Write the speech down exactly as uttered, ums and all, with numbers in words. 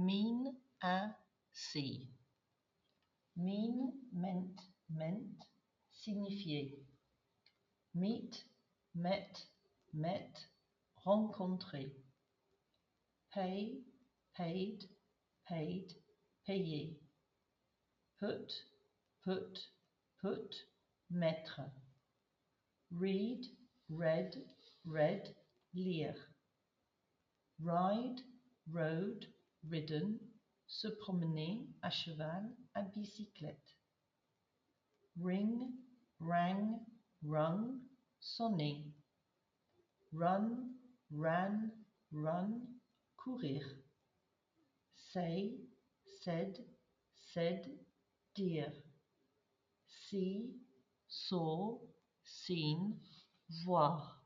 mean, à, see. Mean, meant, meant, signifier. Meet, met, met, rencontrer. Pay, paid, paid, payer. Put, put, put, mettre. Read, read, read, lire. Ride, rode, ridden, se promener à cheval, à bicyclette. Ring, rang, rung, sonner. Run, ran, run, courir. Say, said, said, dire. See, saw, seen, voir.